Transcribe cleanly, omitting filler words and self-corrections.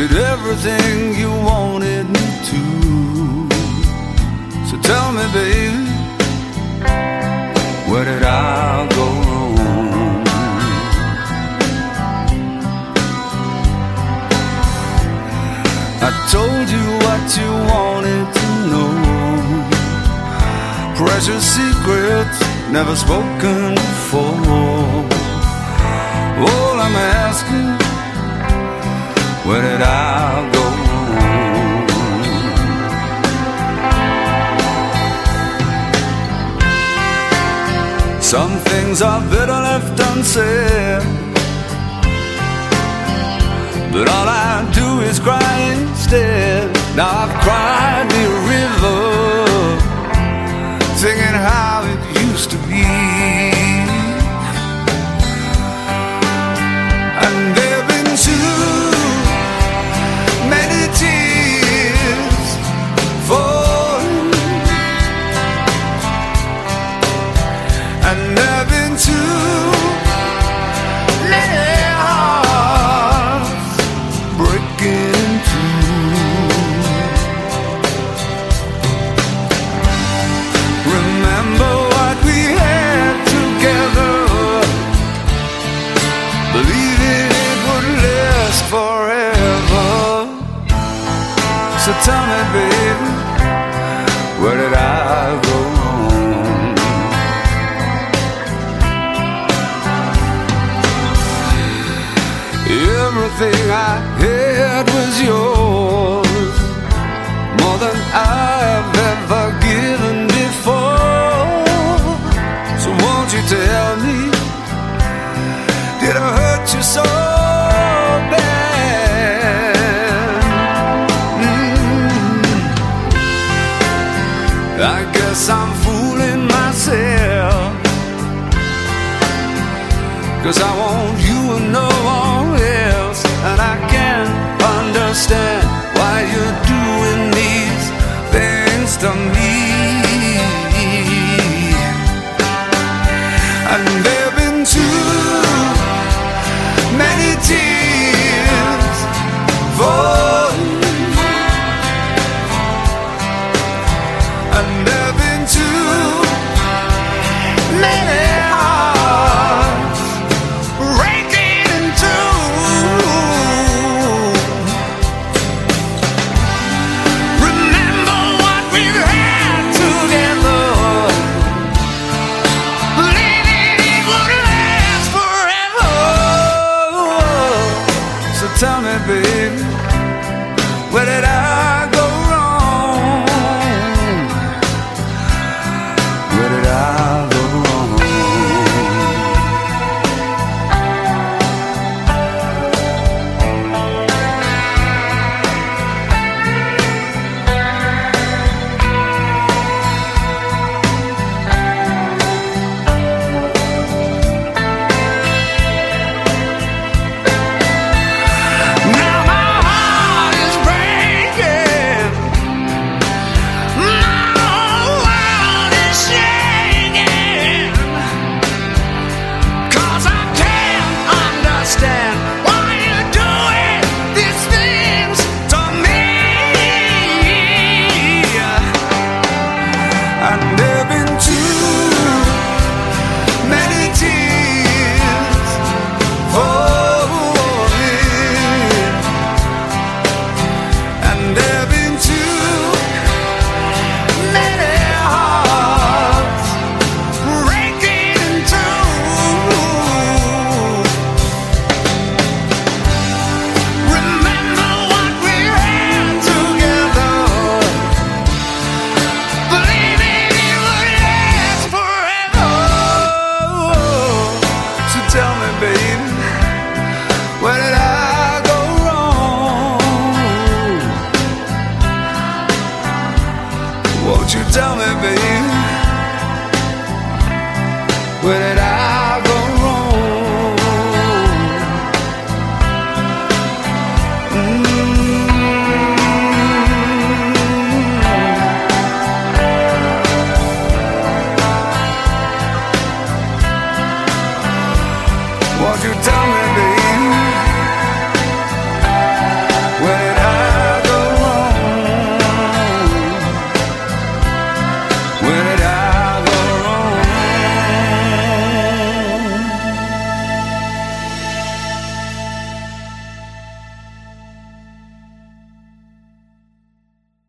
did everything you wanted me to. So tell me, baby, where did I go wrong? I told you what you wanted to know, precious secrets never spoken before. All I'm asking, where did I go wrong? Some things are better left unsaid, but all I do is cry instead. Now I've cried me a river, singing how it used to be. And there've been too many tears falling, and there've been too many hearts breaking in two. Remember what we had together, believing it would last forever. So tell me, baby, where did I go wrong? Everything I had was yours, more than I've ever given before. So won't you tell me, did I hurt you so bad? I guess I'm fooling myself, 'cause I want you and no one else, and I can't understand why you're doing these things to me. And there've been too many tears falling, and there've been too many hearts breaking in two. Remember what we've had together, believing it would last forever. So tell me, baby, where did I go wrong? Where did I go wrong? Now my heart is breaking, my whole world is shaking, 'cause I can't understand why you're doing these things to me. And there've been too many tears falling, and there've been too many hearts breaking in two. Remember what we had together, believing it would last forever. So tell me, baby, where did I go wrong? Won't you tell me, baby, where did I